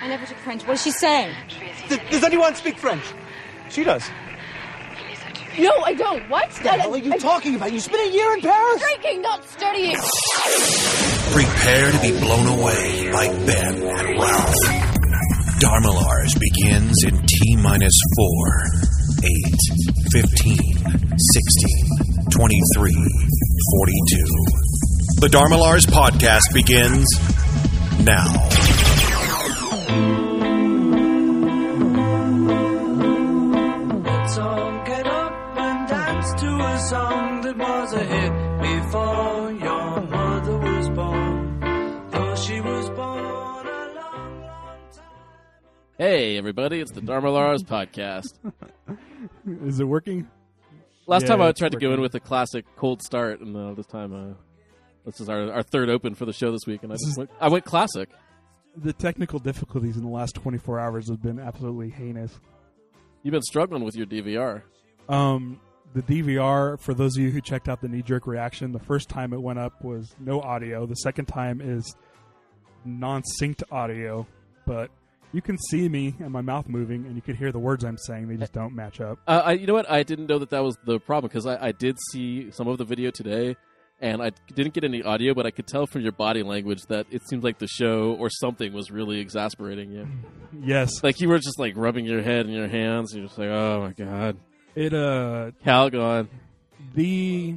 I never took French. What is she saying? Does anyone speak French? She does. No, I don't. What? What the hell are you talking about? You spent a year in Paris? Drinking, not studying. Prepare to be blown away by Ben and Ralph. Dharmalars begins in T-minus 4, 8, 15, 16, 23, 42. The Dharmalars podcast begins now. Let's all get up and dance to a song that was a hit before your mother was born. Though she was born a long, long time. Hey, everybody, it's the Dharmalars podcast. Is it working? Last Yeah, time I it's tried to go in working. with a classic cold start, and this time, this is our third open for the show this week, and I went classic. The technical difficulties in the last 24 hours have been absolutely heinous. You've been struggling with your DVR. The DVR, for those of you who checked out the knee-jerk reaction, the first time it went up was no audio. The second time is non-synced audio, but you can see me and my mouth moving, and you can hear the words I'm saying. They just don't match up. You know what? I didn't know that was the problem, because I did see some of the video today, and I didn't get any audio, but I could tell from your body language that it seemed like the show or something was really exasperating you. Yes. Like you were just like rubbing your head in your hands, and you're just like, oh my god. It, Calgon. the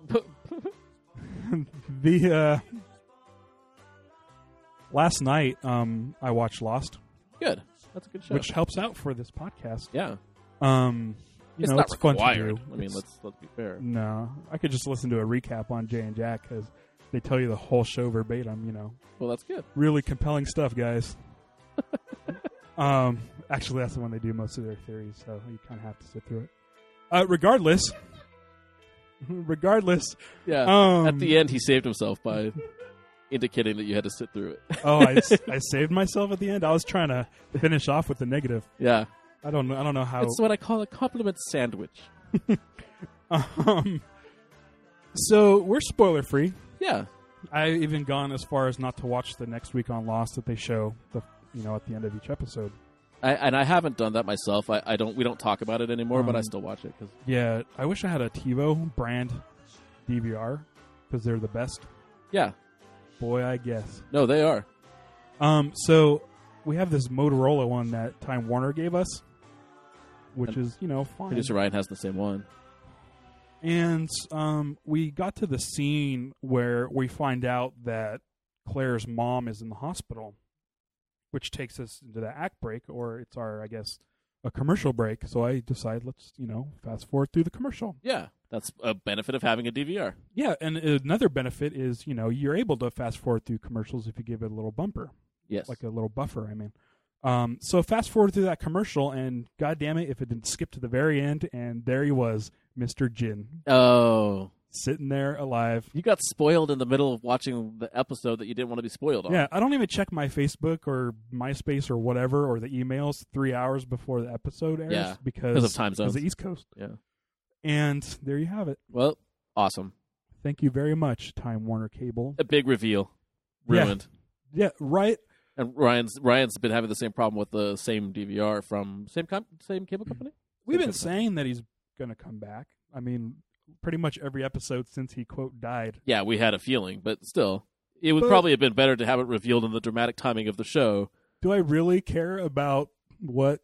last night, I watched Lost, Good. That's a good show. which helps out for this podcast. Yeah. You know, not it's fun required. to do. I mean, It's- let's be fair. No, I could just listen to a recap on Jay and Jack because they tell you the whole show verbatim. You know, Well, that's good. really compelling stuff, guys. Actually, that's the one they do most of their theories, so you kind of have to sit through it. Regardless, Yeah. At the end, he saved himself by indicating that you had to sit through it. I saved myself at the end. I was trying to finish off with the negative. Yeah. I don't know how. It's what I call a compliment sandwich. So we're spoiler free. Yeah. I've even gone as far as not to watch the next week on Lost that they show at the end of each episode. I haven't done that myself. We don't talk about it anymore, but I still watch it. Cause, Yeah, I wish I had a TiVo brand DVR because they're the best. yeah. Boy, I guess. No, they are. So we have this Motorola one that Time Warner gave us, which And is fine. Producer Ryan has the same one. And we got to the scene where we find out that Claire's mom is in the hospital, which takes us into the act break, or it's our, I guess, a commercial break. So I decide let's, fast forward through the commercial. Yeah. That's a benefit of having a DVR. Yeah, and another benefit is, you're able to fast forward through commercials if you give it a little bumper, Yes. like a little buffer, I mean. So fast forward through that commercial, and God damn it, if it didn't skip to the very end, and there he was, Mr. Jin, Oh. sitting there alive. You got spoiled in the middle of watching the episode that you didn't want to be spoiled on. Yeah, I don't even check my Facebook or MySpace or whatever, or the emails 3 hours before the episode airs. Yeah, because of time zones. Because the East Coast. Yeah. And there you have it. Well, awesome. Thank you very much, Time Warner Cable. A big reveal. Yeah. Ruined. Yeah, right. And Ryan's been having the same problem with the same DVR from same cable company. We've Same been company. saying that he's going to come back. I mean, pretty much every episode since he, quote, died. Yeah, we had a feeling, but still, it would But- probably have been better to have it revealed in the dramatic timing of the show. Do I really care about what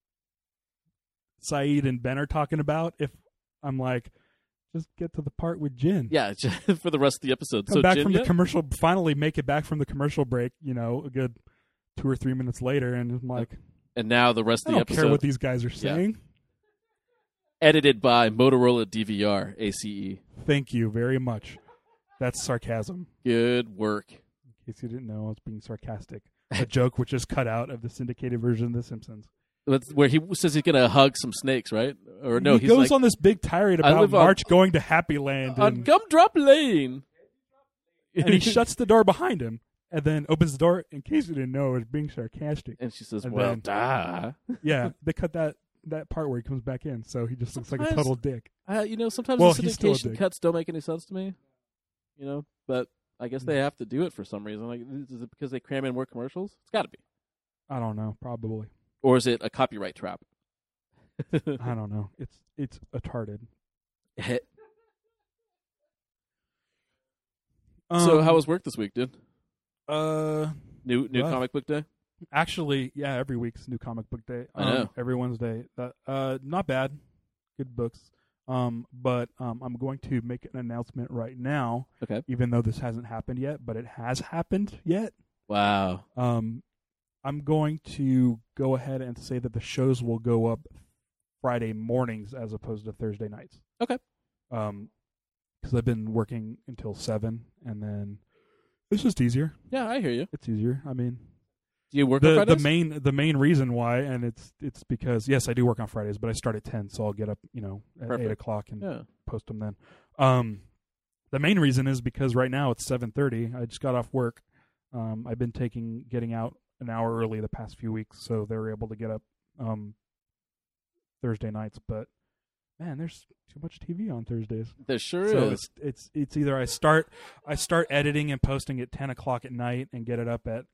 Saeed and Ben are talking about if I'm like, just get to the part with Jin? Yeah, for the rest of the episode. Come So back Jin, from yeah? the commercial, finally make it back from the commercial break, a good 2 or 3 minutes later, and I'm like, and now the rest I of the don't care episode what these guys are saying. edited by Motorola DVR ACE. Thank you very much. That's sarcasm. Good work. In case you didn't know, I was being sarcastic. A joke which is cut out of the syndicated version of The Simpsons. That's where he says he's gonna hug some snakes, right? Or no, he he's goes like, on this big tirade I about live on- March going to Happy Land, on and, Gumdrop Lane, and he shuts the door behind him, and then opens the door. In case you didn't know, it was being sarcastic. And she says, And "Well, then- duh." Yeah, they cut that part where he comes back in, so he just looks like a Sometimes- total dick. Sometimes Well, the he's still a syndication dick. cuts don't make any sense to me. But I guess they have to do it for some reason. Like, is it because they cram in more commercials? It's got to be. I don't know. Probably. Or is it a copyright trap? I don't know. It's retarded. So how was work this week, dude? New rough. comic book day? Actually, yeah, every week's new comic book day. I know. Every Wednesday. Not bad. Good books. But I'm going to make an announcement right now. Okay. Even though this hasn't happened yet, but it has happened yet. Wow. I'm going to go ahead and say that the shows will go up Friday mornings as opposed to Thursday nights. Okay. Because I've been working until 7, and then it's just easier. Yeah, I hear you. It's easier. I mean, Do you work on Fridays? the main reason why, and it's because yes, I do work on Fridays, but I start at 10, so I'll get up at Perfect. 8 o'clock and Yeah. post them then. The main reason is because right now it's 7:30. I just got off work. I've been getting out an hour early the past few weeks, so they were able to get up Thursday nights. But man, there's too much TV on Thursdays. There sure So is. it's either I start editing and posting at 10 o'clock at night and get it up at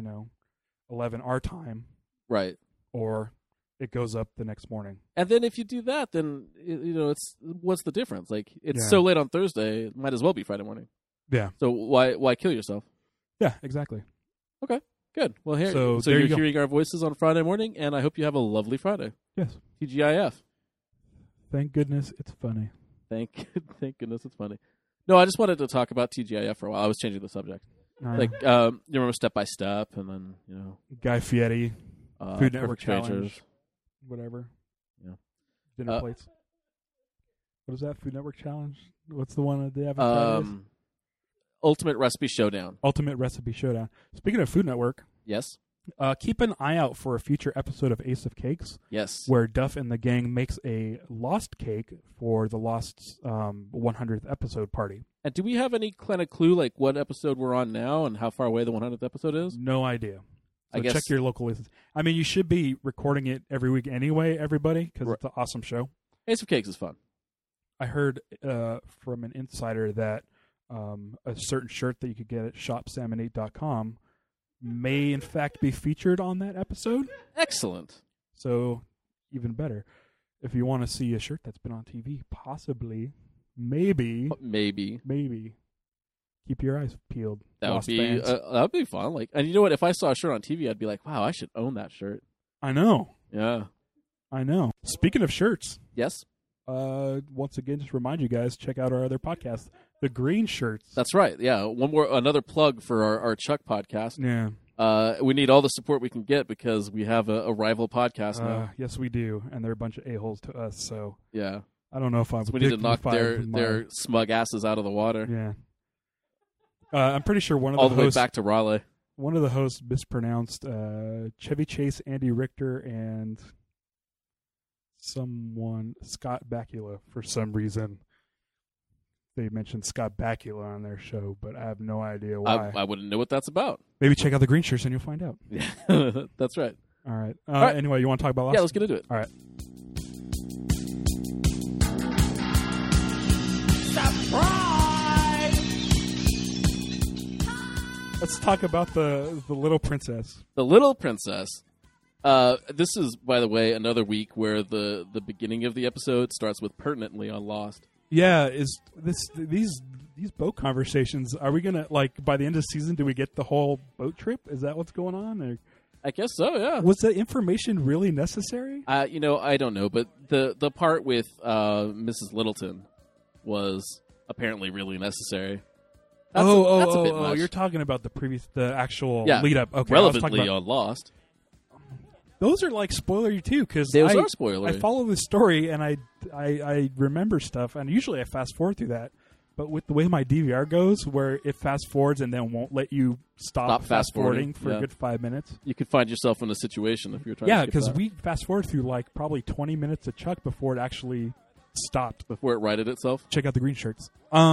11 our time, Right. or it goes up the next morning. And then if you do that, then it's what's the difference? Like it's Yeah. so late on Thursday, it might as well be Friday morning. Yeah, So why kill yourself? yeah, exactly. Good. Well, here So so there you're you go. hearing our voices on Friday morning, and I hope you have a lovely Friday. Yes, TGIF. thank goodness it's funny. Thank goodness it's funny. No, I just wanted to talk about TGIF for a while. I was changing the subject. Like you remember Step by Step, and then Guy Fieri, Food Network Perfect Strangers. Challenge, whatever. Yeah. Dinner plates. What is that? Food Network Challenge? What's the one that they have? Ultimate Recipe Showdown. Ultimate Recipe Showdown. Speaking of Food Network, Yes. keep an eye out for a future episode of Ace of Cakes, Yes. where Duff and the gang makes a lost cake for the Lost's 100th episode party. And do we have any kind of clue, like what episode we're on now and how far away the 100th episode is? No idea. I So guess- check your local listens. I mean, you should be recording it every week anyway, everybody, because Right. it's an awesome show. Ace of Cakes is fun. I heard from an insider that a certain shirt that you could get at shopsalmon8.com may in fact be featured on that episode. Excellent. So even better. If you want to see a shirt that's been on TV, possibly, maybe, keep your eyes peeled. That would Lost be fans. that would be fun. Like, and you know what? If I saw a shirt on TV, I'd be like, "Wow, I should own that shirt." I know. Yeah. Speaking of shirts, Yes. once again, just remind you guys, check out our other podcast, The Green Shirts. That's right. Yeah. Another plug for our Chuck podcast. Yeah. We need all the support we can get because we have a rival podcast now. Yes, we do, and they're a bunch of a-holes to us, so Yeah. I don't know if I'm So we need to knock dignified their smug asses out of the water. Yeah. I'm pretty sure one of All the the way hosts, back to Raleigh. one of the hosts mispronounced Chevy Chase, Andy Richter, and someone Scott Bakula for some reason. They mentioned Scott Bakula on their show, but I have no idea why. I wouldn't know what that's about. Maybe check out the Green Shirts and you'll find out. Yeah. That's right. All right. right. Anyway, you want to talk about Lost? Yeah, let's get into it. All right. Let's talk about the Little Princess. The Little Princess. This is, by the way, another week where the beginning of the episode starts with pertinently on Lost. Yeah, is these boat conversations? Are we gonna by the end of the season? Do we get the whole boat trip? Is that what's going on? Or I guess so. Yeah. was that information really necessary? I don't know, but the part with Mrs. Littleton was apparently really necessary. That's a bit much. You're talking about the actual Yeah, lead up. Okay, I was talking relevantly about, on Lost. those are spoilery too because Those are spoilery. I follow the story and I remember stuff, and usually I fast forward through that. But with the way my DVR goes, where it fast forwards and then won't let you stop fast forwarding for yeah. a good 5 minutes. You could find yourself in a situation if you're trying. Yeah, to because skip that. we fast forward through probably 20 minutes of Chuck before it actually stopped. before it righted itself. Check out the Green Shirts.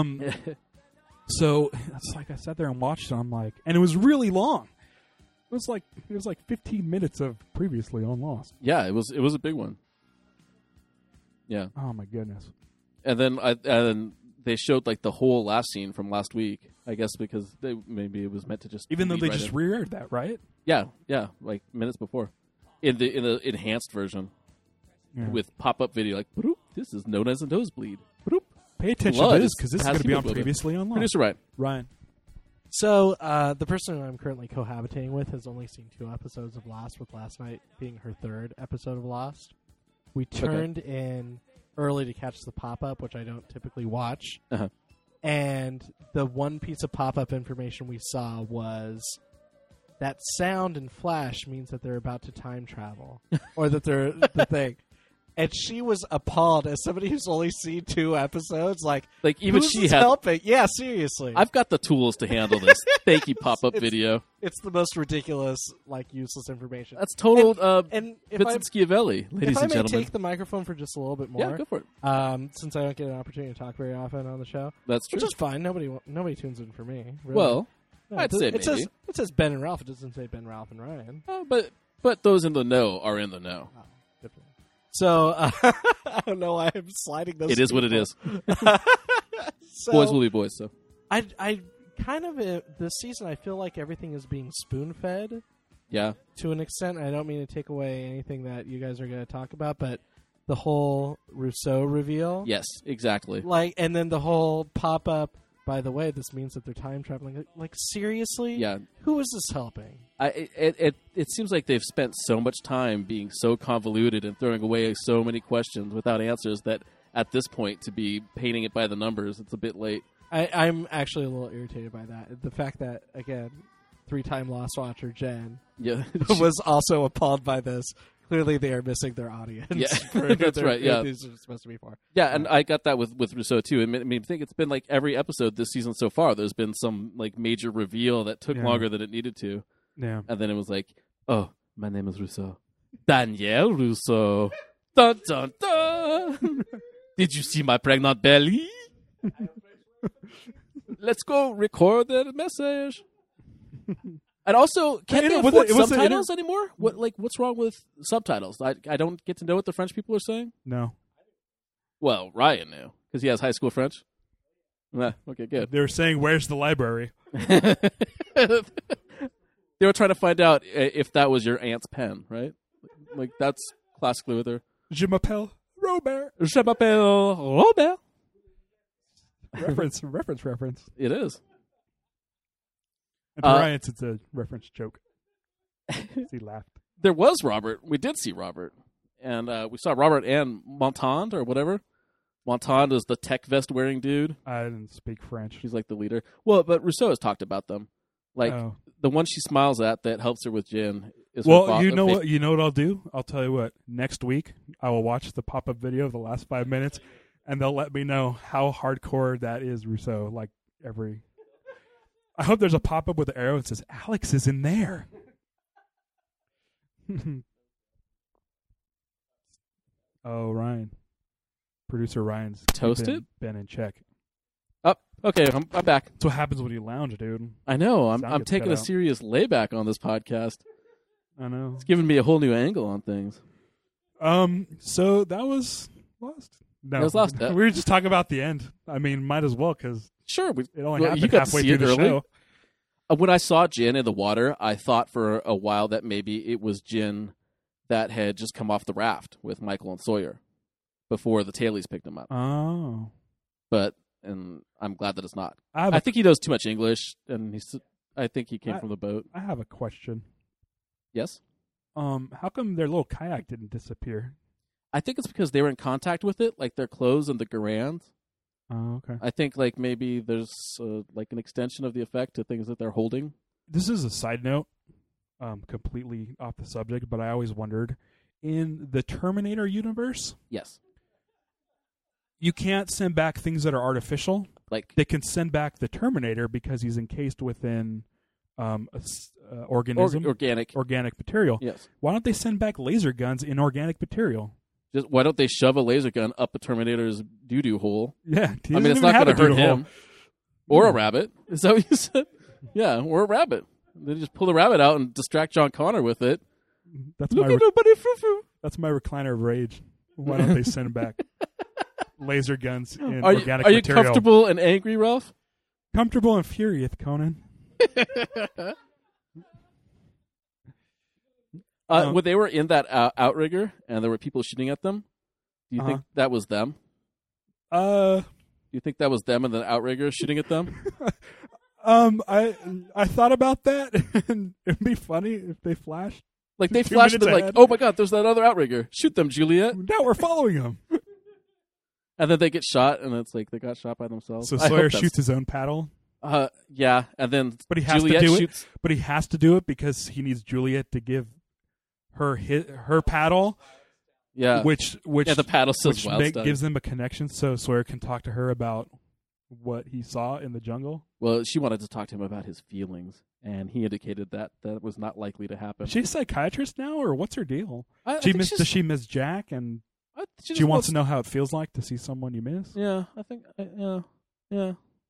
So it's I sat there and watched it. I'm and it was really long. It was like 15 minutes of previously on Lost. Yeah, it was a big one. Yeah, Oh my goodness. and then they showed like the whole last scene from last week. I guess because maybe it was meant to just Even though lead they right just in. re-aired that, right? Yeah, like minutes before, in the enhanced version Yeah. with pop-up video like, "Bloop, this is known as a nosebleed." Bloop. Pay attention Blood to this because this is has going to be on hemoglobin. Previously Online. Producer Ryan. Ryan. So, the person I'm currently cohabitating with has only seen 2 episodes of Lost, with last night being her 3rd episode of Lost. We turned in early to catch the pop-up, which I don't typically watch. Uh-huh. And the one piece of pop-up information we saw was that sound and flash means that they're about to time travel. Or that they're the thing. And she was appalled as somebody who's only seen 2 episodes. Like even who's she this had. helping? Yeah, seriously. I've got the tools to handle this. Thank you, pop-up video. It's the most ridiculous, useless information. That's total And if Vincent Schiavelli, ladies I and may gentlemen. take the microphone for just a little bit more, Yeah, go for it. since I don't get an opportunity to talk very often on the show, That's true. which is fine. Nobody tunes in for me. Really. Well, No, I'd it say it maybe. says Ben and Ralph. It doesn't say Ben, Ralph, and Ryan. But those in the know are in the know. Good for me. So I don't know why I'm sliding those. It is what it is. So, Boys will be boys. So I kind of this season I feel like everything is being spoon fed. yeah, To an extent, I don't mean to take away anything that you guys are going to talk about, but the whole Rousseau reveal, yes, exactly. and then the whole pop up. By the way, this means that they're time traveling. Like seriously, Yeah. Who is this helping? It seems like they've spent so much time being so convoluted and throwing away so many questions without answers that at this point to be painting it by the numbers, it's a bit late. I'm actually a little irritated by that. The fact that again, 3-time Lost watcher Jen Yeah, was also appalled by this. Clearly, they are missing their audience. Yeah, for that's their- right, yeah. these are supposed to be for. yeah, and I got that with Rousseau too. I mean, I think it's been like every episode this season so far. There's been some like major reveal that took Yeah. longer than it needed to, Yeah. and then it was like, oh, my name is Rousseau, Danielle Rousseau. Dun dun dun. Did you see my pregnant belly? Let's go record that message. And also, can't they afford subtitles anymore? What's wrong with subtitles? I don't get to know what the French people are saying. No. Well, Ryan knew because he has high school French. Okay, good. They were saying, "Where's the library?" They were trying to find out if that was your aunt's pen, right? Like that's classically with her. Je m'appelle Robert. Je m'appelle Robert. Reference. It is. And to Ryan, it's a reference joke. He laughed. There was Robert. We did see Robert. And we saw Robert and Montand or whatever. Montand is the tech vest wearing dude. I didn't speak French. She's like the leader. Well, but Rousseau has talked about them. Like Oh. the one she smiles at that helps her with Jin is Well, you know what I'll do? I'll tell you what. Next week, I will watch the pop-up video of the last 5 minutes, and they'll let me know how hardcore that is, Rousseau. Like every... I hope there's a pop-up with an arrow that says, Alex is in there. Oh, Ryan. Producer Ryan's Toasted? keeping Ben in check. Oh, okay, I'm back. That's what happens when you lounge, dude. I know. Sound I'm gets taking cut a out. serious layback on this podcast. I know. It's giving me a whole new angle on things. So that was Lost. No, That was Lost. We were just talking about the end. I mean, might as well because Sure, it only you happened got to halfway see through it the early. show. When I saw Jin in the water, I thought for a while that maybe it was Jin that had just come off the raft with Michael and Sawyer before the tailies picked him up. Oh, And I'm glad that it's not. I I think he knows too much English, and I think he came from the boat. have a question. Yes? How come their little kayak didn't disappear? I think it's because they were in contact with it, like their clothes and the Garand. Oh, okay. I think like maybe there's like an extension of the effect to things that they're holding. This is a side note, completely off the subject, but I always wondered, in the Terminator universe, Yes. you can't send back things that are artificial. Like They can send back the Terminator because he's encased within organism, organic. material. Yes. Why don't they send back laser guns in organic material? Just why don't they shove a laser gun up a Terminator's doo-doo hole? Yeah, I mean, it's not going to hurt him. Or a rabbit. Is that what you said? Yeah, or a rabbit. They just pull the rabbit out and distract John Connor with it. That's Look my at nobody frou-frou. that's my recliner of rage. Why don't they send back? laser guns in Are organic you material. comfortable and angry, Ralph? Comfortable and furious, Conan. When they were in that outrigger and there were people shooting at them, do you think that was them? Do you think that was them and the outrigger shooting at them? I thought about that, and it'd be funny if they flashed. Like they 2 flashed minutes them like, ahead. oh my god, there's that other outrigger. Shoot them, Juliet. Now we're following them. And then they get shot, and it's like they got shot by themselves. So I hope Sawyer that's- shoots his own paddle, yeah, and then but he has Juliet to do shoots. it. But he has to do it because he needs Juliet to give her her paddle, Yeah, which the paddle says wild stuff. gives them a connection, so Sawyer can talk to her about what he saw in the jungle. Well, she wanted to talk to him about his feelings, and he indicated that that was not likely to happen. Is she a psychiatrist now, or what's her deal? I think she's- Does she miss Jack, and she she wants to know how it feels like to see someone you miss? Yeah, I think. Yeah.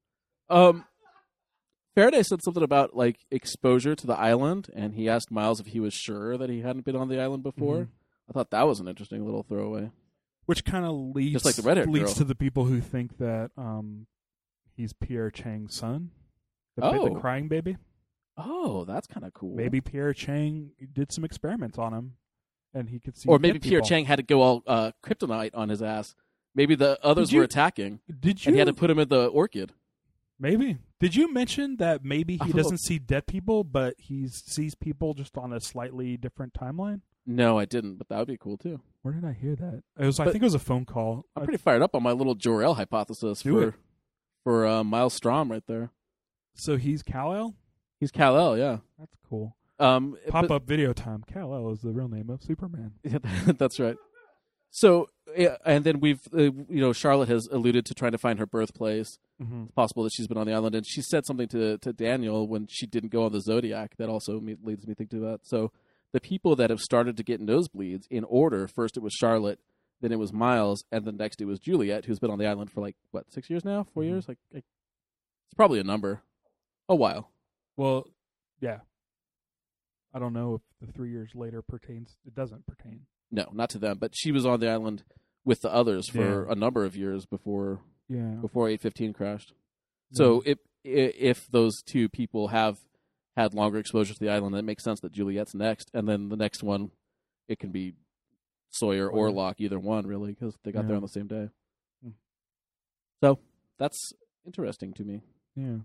Faraday said something about like exposure to the island, and he asked Miles if he was sure that he hadn't been on the island before. Mhm. I thought that was an interesting little throwaway. Which kind of leads Just like the redhead leads girl. to the people who think that he's Pierre Chang's son, the crying baby. Oh, that's kind of cool. Maybe Pierre Chang did some experiments on him, and he could see. or maybe dead Pierre people. Chang had to go all kryptonite on his ass. Maybe the others Did you- were attacking, Did you? and he had to put him in the orchid. Maybe. Did you mention that maybe I he don't know. doesn't see dead people, but he sees people just on a slightly different timeline? No, I didn't, but that would be cool too. Where did I hear that? It was. I But- think it was a phone call. I'm pretty fired up on my little Jor-El hypothesis Do for Miles Strom right there. So he's Kal-El? He's Kal-El, yeah. That's cool. But- Pop up video time. Kal-El is the real name of Superman. Yeah, that's right. So, yeah, and then we've, Charlotte has alluded to trying to find her birthplace. Mm-hmm. It's possible that she's been on the island, and she said something to Daniel when she didn't go on the Zodiac. That also leads me to think to that. So, the people that have started to get nosebleeds in order, first it was Charlotte, then it was Miles, and then next it was Juliet, who's been on the island for 6 years now, 4 years. It's probably a number, a while. Well, yeah. I don't know if the 3 years later pertains. It doesn't pertain. No, not to them, but she was on the island with the others for Yeah. a number of years before Yeah. 815 crashed. So if those two people have had longer exposure to the island, it makes sense that Juliet's next, and then the next one, it can be Sawyer or Locke, either one really, because they got there on the same day. Hmm. So that's interesting to me. Yeah.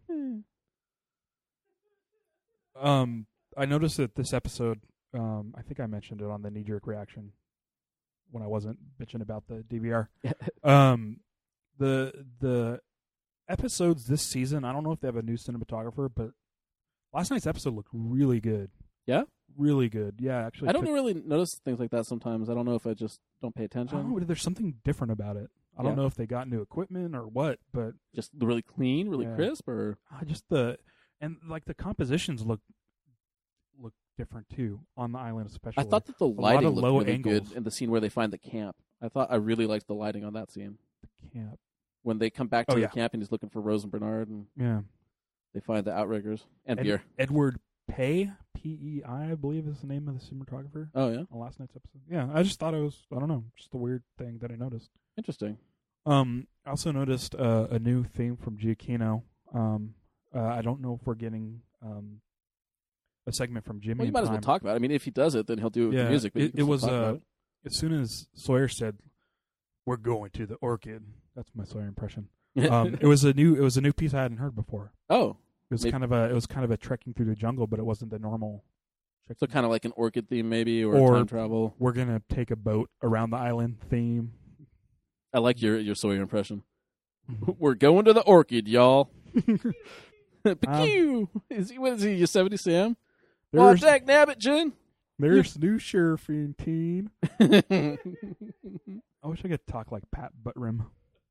I noticed that this episode, I think I mentioned it on the knee-jerk reaction when I wasn't bitching about the DVR. The episodes this season, I don't know if they have a new cinematographer, but last night's episode looked really good. Yeah? Really good. Yeah, actually. I don't really notice things like that sometimes. I don't know if I just don't pay I attention. don't know, there's something different about it. I don't Yeah. know if they got new equipment or what, but Just really clean, really Yeah. crisp, or just the compositions look different too on the island, especially. I thought that the lot lighting of looked low really angles. good in the scene where they find the camp. I really liked the lighting on that scene. Camp. When they come back to Oh, the yeah. camp and he's looking for Rose and Bernard, and Yeah. they find the outriggers and beer. Edward Pei, Pei, I believe is the name of the cinematographer Oh yeah, on last night's episode. Yeah, I just thought it was, I don't know, just a weird thing that I noticed. interesting. I also noticed a new theme from Giacchino. I don't know if we're getting a segment from Jimmy. Well, you in might as well time. talk about it. I mean, if he does it, then he'll do it with Yeah, the music. But you it can was still talk about it. as soon as Sawyer said, "We're going to the Orchid." That's my Sawyer impression. It was a new piece I hadn't heard before. Oh, It was Maybe- kind of a trekking through the jungle, but it wasn't the normal. so kind of like an orchid theme, maybe, or Or- time travel. We're gonna take a boat around the island theme. I like your Sawyer impression. We're going to the orchid, y'all. Pew! What is he? Yosemite Sam? Oh, There's Jack Nabbit, Jen. there's new sheriffing team. I wish I could talk like Pat Buttram.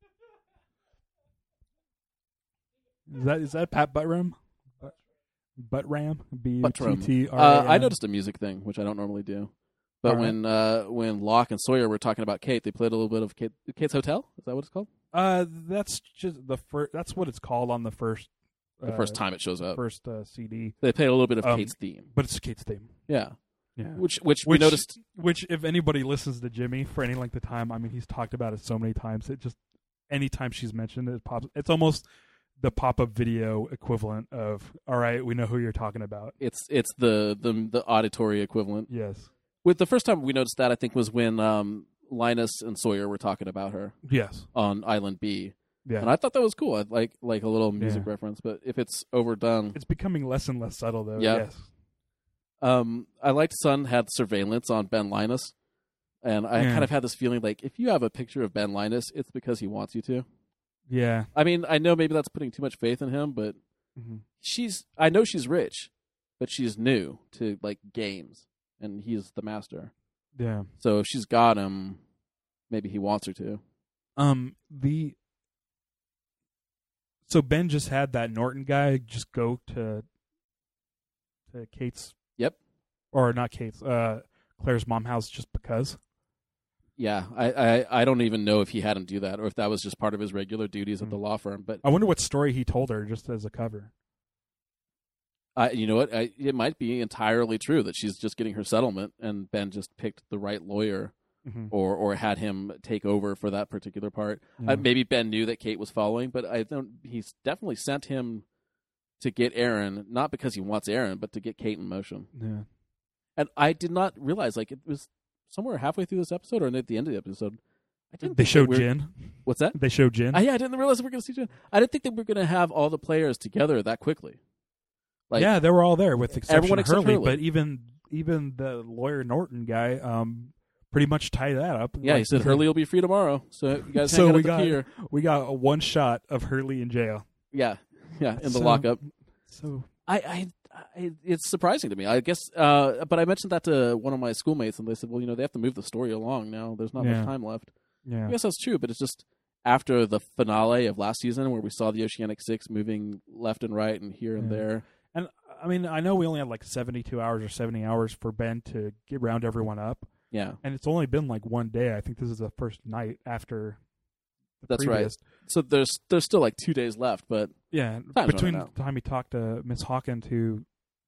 Is that Pat Buttram? Buttram. Buttram. I noticed a music thing, which I don't normally do. But All right. when Locke and Sawyer were talking about Kate, they played a little bit of Kate's Hotel. Is that what it's called? That's just the first. That's what it's called on the first. The first time it shows up, First CD, they played a little bit of Kate's theme. but it's Kate's theme. Yeah, Yeah. which we noticed. Which, if anybody listens to Jimmy for any length of time, I mean, he's talked about it so many times. anytime she's mentioned, it pops. It's almost the pop-up video equivalent of, all right, we know who you're talking about. It's the auditory equivalent. Yes. With the first time we noticed that, I think, was when Linus and Sawyer were talking about her Yes. on Island B. Yeah. And I thought that was cool. I like a little music reference, but if it's overdone. It's becoming less and less subtle, though. Yeah. Yes. I liked Sun had surveillance on Ben Linus. And I kind of had this feeling like if you have a picture of Ben Linus, it's because he wants you to. Yeah. I mean, I know maybe that's putting too much faith in him, but I know she's rich, but she's new to like games, and he's the master. Yeah. So if she's got him, maybe he wants her to. So Ben just had that Norton guy just go to Kate's. Yep. Or not Kate's. Claire's mom house just because. Yeah, I don't even know if he had him do that or if that was just part of his regular duties at the law firm. But I wonder what story he told her just as a cover. You know what? It might be entirely true that she's just getting her settlement, and Ben just picked the right lawyer, or had him take over for that particular part. Yeah. Maybe Ben knew that Kate was following, but he's definitely sent him to get Aaron, not because he wants Aaron, but to get Kate in motion. Yeah. And I did not realize, like, it was somewhere halfway through this episode or at the end of the episode. They showed Jin. What's that? They showed Jin. Yeah, I didn't realize we were going to see Jin. I didn't think that we were going to have all the players together that quickly. Like, yeah, they were all there with exception everyone of except Hurley. Hurley. But even the lawyer Norton guy pretty much tied that up. Yeah, he said Hurley will be free tomorrow, so you guys so hang out we at the got pier. we got a one shot of Hurley in jail. Yeah, in the lockup. So it's surprising to me. I guess, but I mentioned that to one of my schoolmates, and they said, "Well, they have to move the story along now. There's not much time left." yeah, I guess that's true, but it's just after the finale of last season where we saw the Oceanic Six moving left and right and here and there. And I mean, I know we only had like 72 hours or 70 hours for Ben to get round everyone up. Yeah, and it's only been like one day. I think this is the first night after. That's previous. right. So there's still like 2 days left, but yeah, time's between running out. the time he talked to Miss Hawken to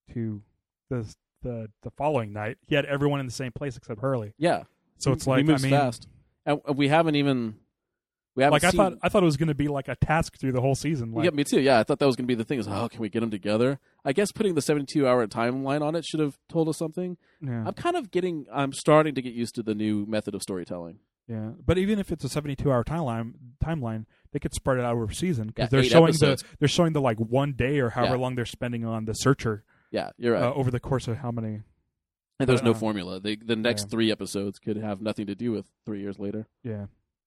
the following night, he had everyone in the same place except Hurley. Yeah. So it's he like moves fast, and we haven't seen... I thought it was going to be like a task through the whole season. Like, yeah, me too. Yeah, I thought that was going to be the thing. Is can we get them together? I guess putting the 72-hour timeline on it should have told us something. Yeah. I'm starting to get used to the new method of storytelling. Yeah, but even if it's a 72-hour timeline, they could spread it out over season because Yeah, they're showing the like 1 day or however long they're spending on the searcher. Yeah, you're right. Over the course of how many? And there's no formula. The next 3 episodes could have nothing to do with 3 years later. Yeah.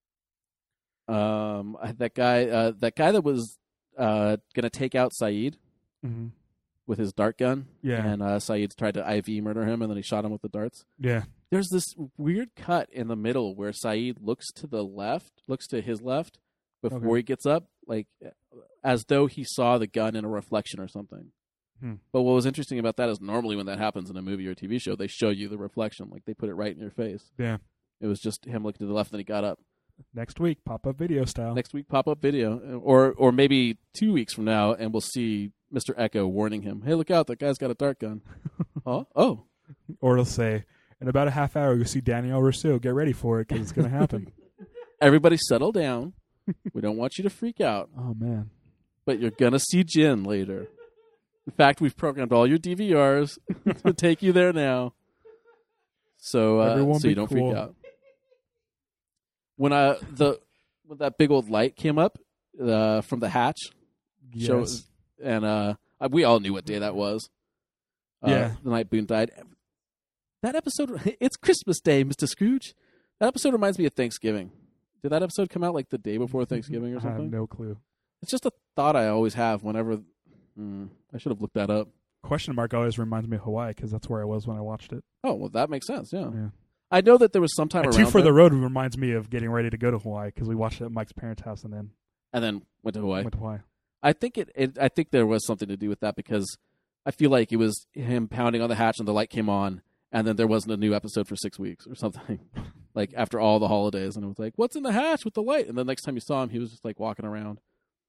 That guy that was gonna take out Saeed with his dart gun. Yeah. And Saeed tried to IV murder him, and then he shot him with the darts. Yeah. There's this weird cut in the middle where Saeed looks to his left before he gets up, like as though he saw the gun in a reflection or something. But what was interesting about that is normally when that happens in a movie or a TV show, they show you the reflection, like they put it right in your face. Yeah. It was just him looking to the left, and then he got up. Next week, pop-up video style. Next week, pop-up video. Or maybe 2 weeks from now, and we'll see Mr. Echo warning him, hey, look out, that guy's got a dart gun. Oh. Or it'll say, in about a half hour, you'll see Danielle Rousseau. Get ready for it, because it's going to happen. Everybody settle down. We don't want you to freak out. Oh, man. But you're going to see Jin later. In fact, we've programmed all your DVRs to take you there now. So you don't freak out. When that big old light came up from the hatch, Yes. and we all knew what day that was. The night Boone died. That episode, it's Christmas Day, Mr. Scrooge. That episode reminds me of Thanksgiving. Did that episode come out like the day before Thanksgiving or something? I have no clue. It's just a thought I always have whenever. I should have looked that up. Question mark always reminds me of Hawaii because that's where I was when I watched it. Oh, well, that makes sense. Yeah. Yeah. I know that there was some time And around. Two for the Road reminds me of getting ready to go to Hawaii because we watched it at Mike's parents' house and then went to Hawaii. went to Hawaii. I think I think there was something to do with that because I feel like it was him pounding on the hatch and the light came on, and then there wasn't a new episode for 6 weeks or something. Like after all the holidays, and it was like, "What's in the hatch with the light?" And the next time you saw him, he was just like walking around.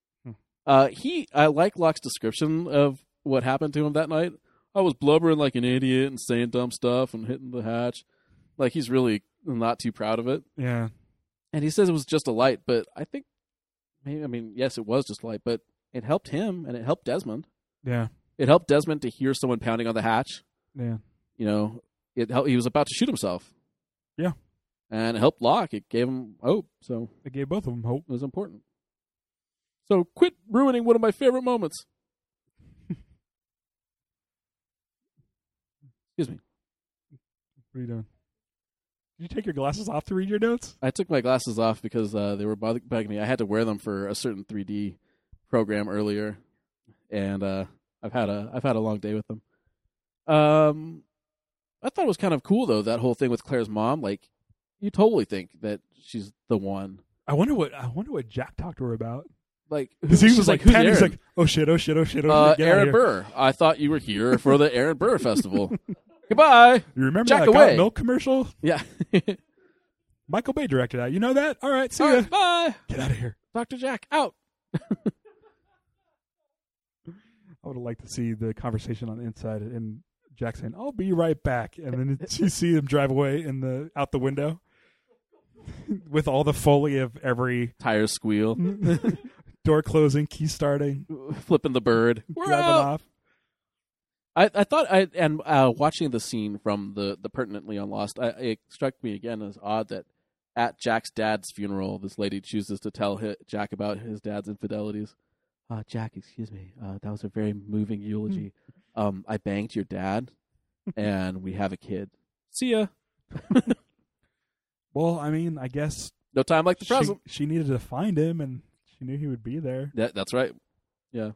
I like Locke's description of what happened to him that night. I was blubbering like an idiot and saying dumb stuff and hitting the hatch. Like he's really not too proud of it. Yeah. And he says it was just a light, but I think I mean, yes, it was just light, but it helped him and it helped Desmond. Yeah. It helped Desmond to hear someone pounding on the hatch. Yeah. You know, it helped. He was about to shoot himself. Yeah. And it helped Locke. It gave him hope. So It gave both of them hope. it was important. So quit ruining one of my favorite moments. Excuse me. What are you doing? Did you take your glasses off to read your notes? I took my glasses off because they were bugging me. I had to wear them for a certain 3D program earlier, and I've had a long day with them. I thought it was kind of cool though, that whole thing with Claire's mom. Like, you totally think that she's the one. I wonder what Jack talked to her about. Like, Because he was she's like who's 10, he's Aaron? like, oh shit, get out of Aaron here. Burr. I thought you were here for the Aaron Burr Festival. Goodbye. You remember Jack that away. Got Milk commercial? Yeah. Michael Bay directed that. You know that? All right, see All ya. right, bye. Get out of here. Dr. Jack, out. I would have liked to see the conversation on the inside and Jack saying, "I'll be right back," and then you see him drive away out the window with all the foley of every Tires squeal. door closing, key starting, Flipping the bird. We're driving out. off. I thought, watching the scene from the Pertinently on Lost, it struck me again as odd that at Jack's dad's funeral, this lady chooses to tell Jack about his dad's infidelities. Jack, excuse me, that was a very moving eulogy. I banged your dad, and we have a kid. See ya. Well, I mean, I guess No time like the present. she needed to find him, and she knew he would be there. That's right. Yeah.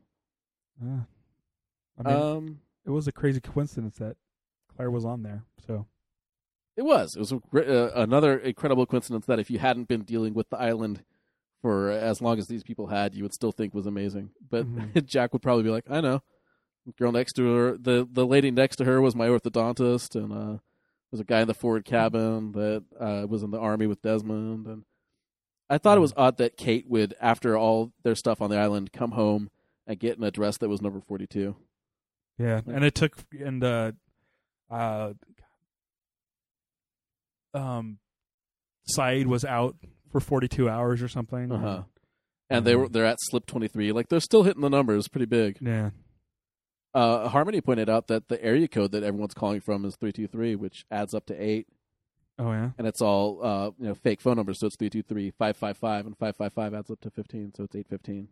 I mean, it was a crazy coincidence that Claire was on there. So It was. It was another incredible coincidence that if you hadn't been dealing with the island for as long as these people had, you would still think was amazing. But Jack would probably be like, I know. Girl next to her, the lady next to her was my orthodontist, and there's a guy in the forward cabin that was in the army with Desmond. And I thought it was odd that Kate would, after all their stuff on the island, come home and get an address that was number 42. yeah, and it took Saeed was out for 42 hours or something. Uh-huh. And they're at slip 23. Like, they're still hitting the numbers pretty big. Yeah. Harmony pointed out that the area code that everyone's calling from is 323, which adds up to 8. Oh yeah. And it's all fake phone numbers, so it's 323, 555, and 555 adds up to 15, so it's 815.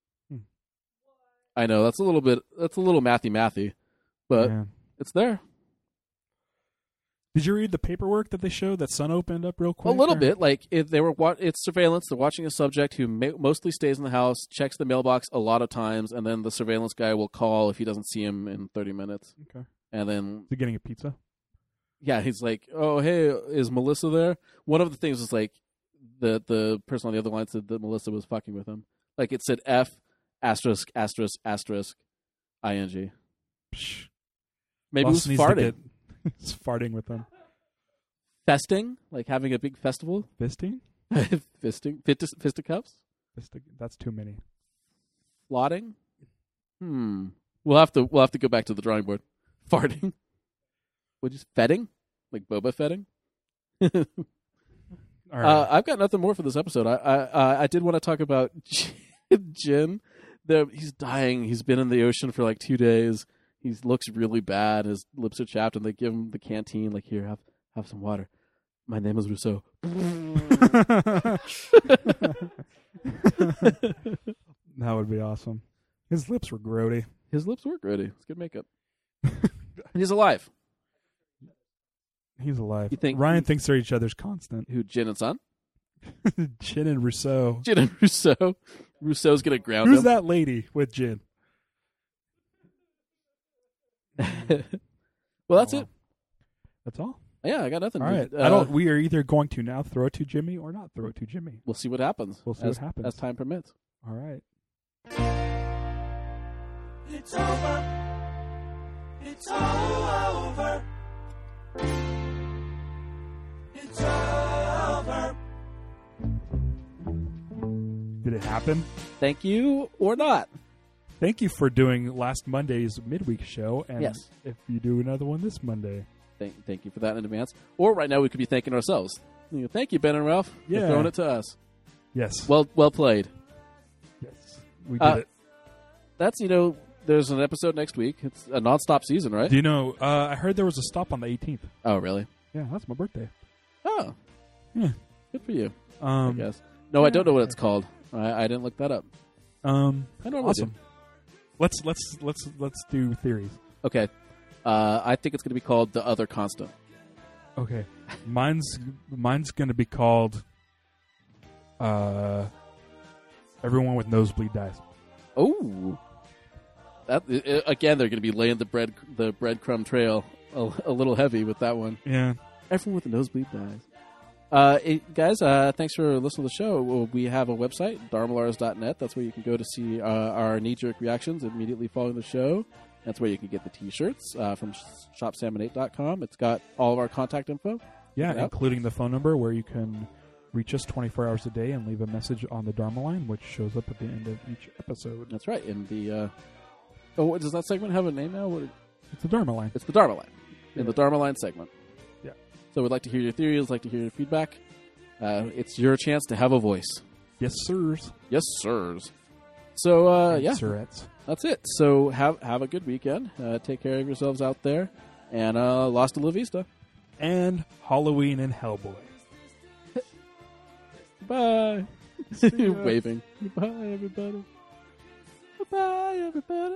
I know that's a little mathy, but Yeah. it's there. Did you read the paperwork that they showed that Sun opened up real quick? A little or- bit, like if they were it's surveillance. They're watching a subject who mostly stays in the house, checks the mailbox a lot of times, and then the surveillance guy will call if he doesn't see him in 30 minutes. Okay. And then Is he getting a pizza? yeah, he's like, "Oh, hey, is Melissa there?" One of the things was like the person on the other line said that Melissa was fucking with him. Like it said F asterisk asterisk asterisk ing. Psh. Maybe Boss it was needs to farting. It's farting with them. Festing, like having a big festival. Fisting? Fisting, fisticuffs. That's too many. Flotting. We'll have to go back to the drawing board. Farting. What just fetting? Like Boba Fetting? All right. I've got nothing more for this episode. I did want to talk about Jin. He's dying. He's been in the ocean for like 2 days. He looks really bad. His lips are chapped, and they give him the canteen. Like, here, have some water. My name is Rousseau. That would be awesome. His lips were grody. His lips were gritty. It's good makeup. He's alive. He's alive. You think- Ryan thinks they're each other's constant. Who, Jin and Son? Jin and Rousseau. Jin and Rousseau. Rousseau's going to ground Who's him. that lady with Jin? Well, that's it. That's all. Yeah, I got nothing. All right. We are either going to now throw it to Jimmy or not throw it to Jimmy. We'll see what happens. We'll see what happens. As time permits. All right. It's over. It's all over. It's over. Did it happen? Thank you or not. Thank you for doing last Monday's midweek show. And Yes. if you do another one this Monday. Thank you for that in advance. Or right now we could be thanking ourselves. Thank you, Ben and Ralph, Yeah. for throwing it to us. Yes. Well played. We did it. That's, there's an episode next week. It's a nonstop season, right? Do you know? I heard there was a stop on the 18th. Oh, really? Yeah, that's my birthday. Oh. Yeah. Good for you, I guess. No, I don't know what it's called. I didn't look that up. I don't Awesome. Let's do theories. Okay. I think it's going to be called The Other Constant. Okay. Mine's going to be called Everyone with Nosebleed Dies. Oh. Again, they're going to be laying the breadcrumb trail a little heavy with that one. Yeah. Everyone with a nosebleed dies. Guys, thanks for listening to the show. We have a website, dharmalars.net. That's where you can go to see our knee-jerk reactions immediately following the show. That's where you can get the T-shirts from shopsalmon8.com. It's got all of our contact info. Yeah, including the phone number where you can reach us 24 hours a day and leave a message on the Dharma line, which shows up at the end of each episode. That's right. And the does that segment have a name now? It's the Dharma line. It's the Dharma line. In the Dharma line segment. Yeah. So we'd like to hear your theories, like to hear your feedback. It's your chance to have a voice. Yes, sirs. Yes, sirs. So, yeah. Sirettes. That's it. So have a good weekend. Take care of yourselves out there. And Hasta La Vista. And Halloween and Hellboy. Bye. Waving. Bye, everybody. Bye, everybody.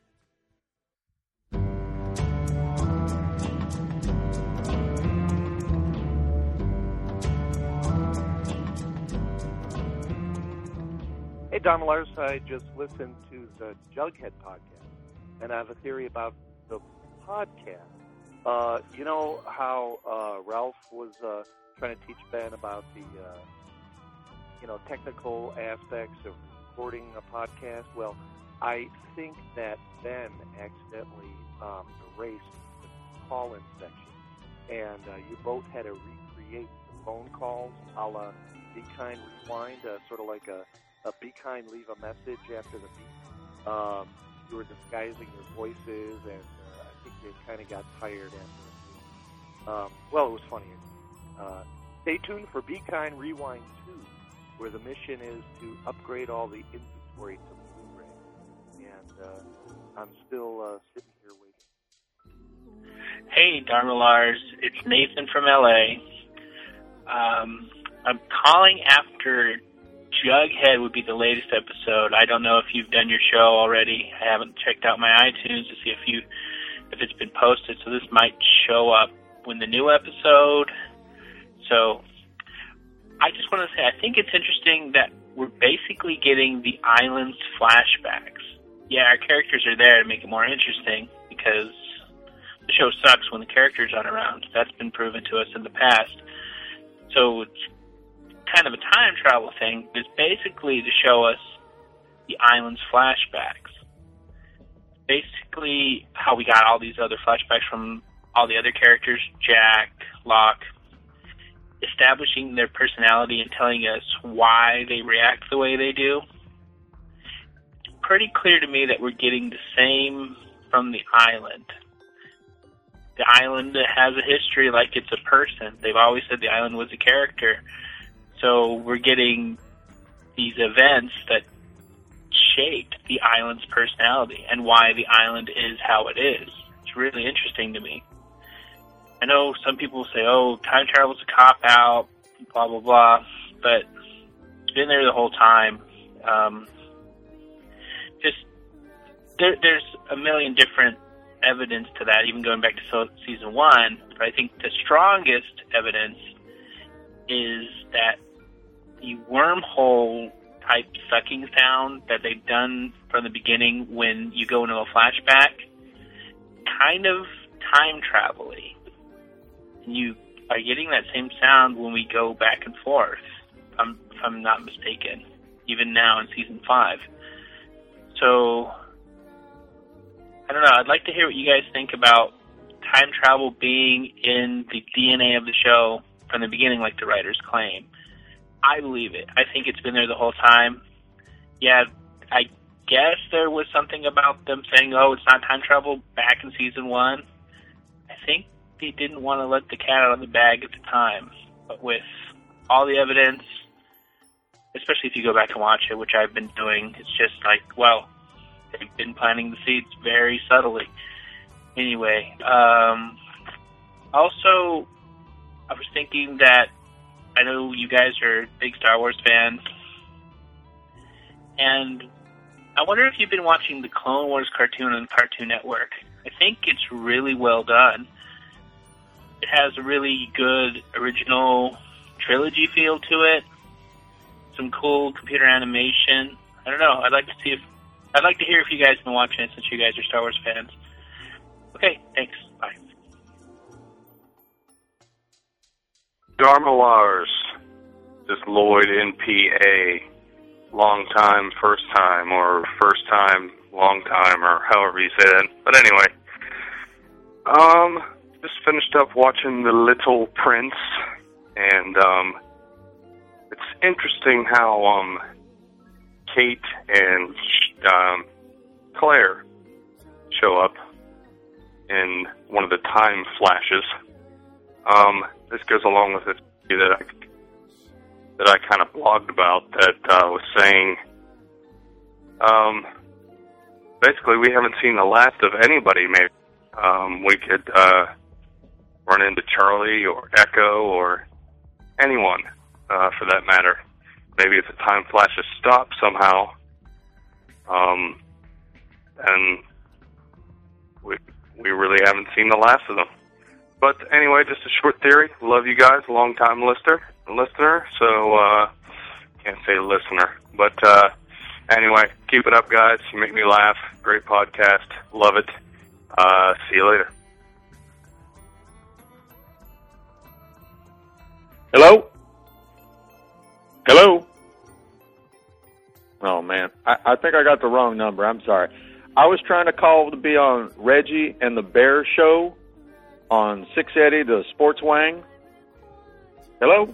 Hey, Dharmalars, I just listened to the Jughead podcast, and I have a theory about the podcast. You know how Ralph was trying to teach Ben about the technical aspects of recording a podcast? Well, I think that Ben accidentally erased the call-in section, and you both had to recreate the phone calls a la Be Kind Rewind, sort of like a Be Kind, leave a message after the beep. You were disguising your voices, and I think you kind of got tired after a few. Well, it was funny. Stay tuned for Be Kind Rewind 2, where the mission is to upgrade all the inventory to Blu-ray. And I'm still sitting here waiting. Hey, Dharmalars. It's Nathan from L.A. I'm calling after Jughead would be the latest episode. I don't know if you've done your show already. I haven't checked out my iTunes to see if it's been posted, so this might show up when the new episode. So I just want to say I think it's interesting that we're basically getting the island's flashbacks. Yeah, our characters are there to make it more interesting because the show sucks when the characters aren't around. That's been proven to us in the past. So it's kind of a time travel thing. It's basically to show us the island's flashbacks. Basically how we got all these other flashbacks from all the other characters, Jack, Locke, establishing their personality and telling us why they react the way they do. It's pretty clear to me that we're getting the same from the island. The island has a history like it's a person. They've always said the island was a character. So we're getting these events that shaped the island's personality and why the island is how it is. It's really interesting to me. I know some people say, oh, time travel's a cop-out, blah, blah, blah, but it's been there the whole time. There's a million different evidence to that, even going back to season 1, but I think the strongest evidence is that the wormhole-type sucking sound that they've done from the beginning when you go into a flashback, kind of time travel-y. And you are getting that same sound when we go back and forth, if I'm not mistaken, even now in season 5. So, I don't know, I'd like to hear what you guys think about time travel being in the DNA of the show from the beginning, like the writers claim. I believe it. I think it's been there the whole time. Yeah, I guess there was something about them saying, oh, it's not time travel back in season 1. I think they didn't want to let the cat out of the bag at the time. But with all the evidence, especially if you go back and watch it, which I've been doing. It's just like, well, they've been planting the seeds very subtly. Anyway, also, I was thinking that I know you guys are big Star Wars fans, and I wonder if you've been watching the Clone Wars cartoon on Cartoon Network. I think it's really well done. It has a really good original trilogy feel to it. Some cool computer animation. I don't know. I'd like to hear if you guys have been watching it since you guys are Star Wars fans. Okay, thanks. Bye. Dharma Lars. This is Lloyd NPA. Long time, first time, or first time, long time, or however you say that. But anyway, just finished up watching The Little Prince, and it's interesting how Kate and Claire show up in one of the time flashes. This goes along with it that I kind of blogged about, that was saying, basically we haven't seen the last of anybody. Maybe we could run into Charlie or Echo or anyone, for that matter. Maybe if the time flashes stop somehow, and we really haven't seen the last of them. But anyway, just a short theory. Love you guys, long-time listener, so can't say listener. But anyway, keep it up, guys. You make me laugh. Great podcast. Love it. See you later. Hello? Hello? Oh, man. I think I got the wrong number. I'm sorry. I was trying to call to be on Reggie and the Bear show on 680, the Sports Wang. Hello?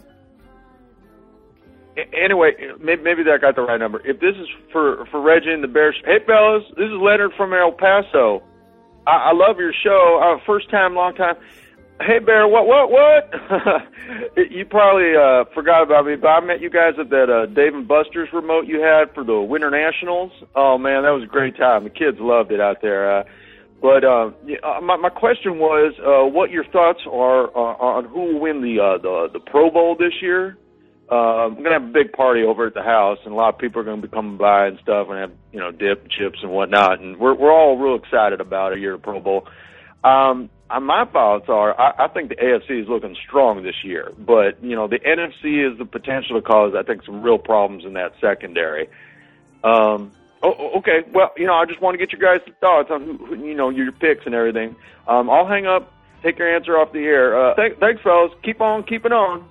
Anyway, maybe I got the right number. If this is for Reggie and the Bear show. Hey, fellas, this is Leonard from El Paso. I love your show. First time, long time. Hey, Bear, what? You probably forgot about me, but I met you guys at that Dave & Buster's remote you had for the Winter Nationals. Oh, man, that was a great time. The kids loved it out there. But my question was what your thoughts are on who will win the Pro Bowl this year. I'm going to have a big party over at the house, and a lot of people are going to be coming by and stuff and have, dip and chips and whatnot. And we're all real excited about a year of Pro Bowl. My thoughts are, I think the AFC is looking strong this year, but, the NFC is the potential to cause, I think, some real problems in that secondary. Okay, well, I just want to get your guys' thoughts on, your picks and everything. I'll hang up, take your answer off the air. Thanks, fellas. Keep on keeping on.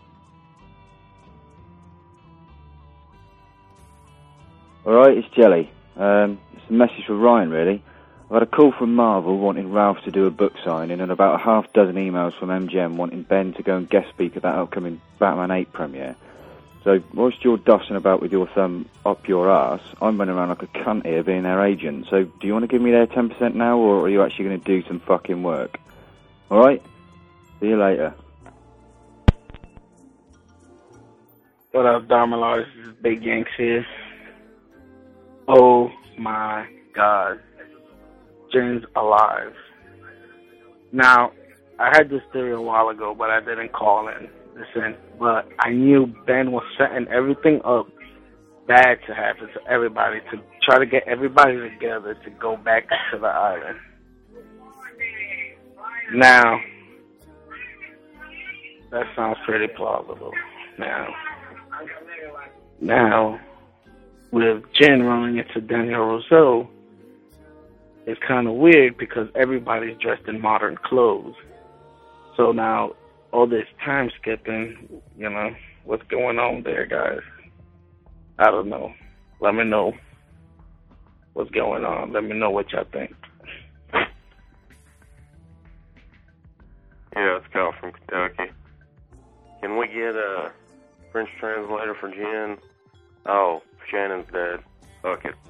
All right, it's Jelly. It's a message for Ryan, really. I've had a call from Marvel wanting Ralph to do a book signing and about a half dozen emails from MGM wanting Ben to go and guest speak at that upcoming Batman 8 premiere. So, whilst you're dossing about with your thumb up your arse, I'm running around like a cunt here being their agent. So, do you want to give me their 10% now, or are you actually going to do some fucking work? Alright? See you later. What up, Dharma? This is Big Yanks here. Oh my God. Jen's alive. Now, I had this theory a while ago, but I didn't call in. Listen, but I knew Ben was setting everything up bad to happen to everybody, to try to get everybody together to go back to the island. Now, that sounds pretty plausible. Now, with Jen running into Daniel Rousseau, it's kind of weird because everybody's dressed in modern clothes. So now, all this time skipping, what's going on there, guys? I don't know. Let me know what's going on. Let me know what y'all think. Yeah, it's Kyle from Kentucky. Can we get a French translator for Jen? Oh, Shannon's dead. Fuck it.